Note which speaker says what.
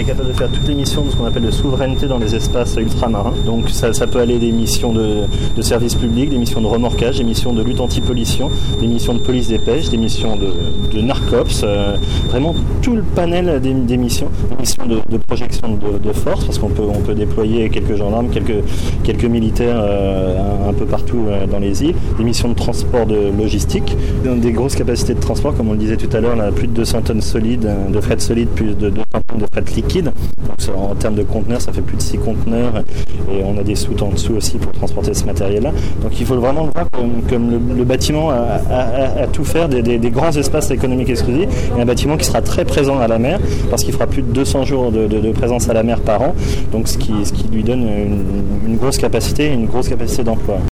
Speaker 1: est capable de faire toutes les missions de ce qu'on appelle de souveraineté dans les espaces ultramarins. Donc ça peut aller des missions de service public, des missions de remorquage, des missions de lutte anti-pollution, des missions de police des pêches, des missions de narcops, vraiment tout le panel des missions, des missions de projection de force, parce qu'on peut déployer quelques gendarmes, quelques militaires un peu partout dans les îles, des missions de transport de logistique, des grosses capacités de transport, comme on le disait tout à l'heure, là, plus de 200 tonnes solides, de fret solide, plus de 200 tonnes de fret liquide. Donc, en termes de conteneurs, ça fait plus de 6 conteneurs, et on a des soutes en dessous aussi pour transporter ce matériel-là. Donc il faut vraiment le voir comme le bâtiment à tout faire, des grands espaces économiques exclusifs, et un bâtiment qui sera très présent à la mer, parce qu'il fera plus de 200 jours de présence à la mer par an, donc ce qui lui donne une grosse capacité d'emploi.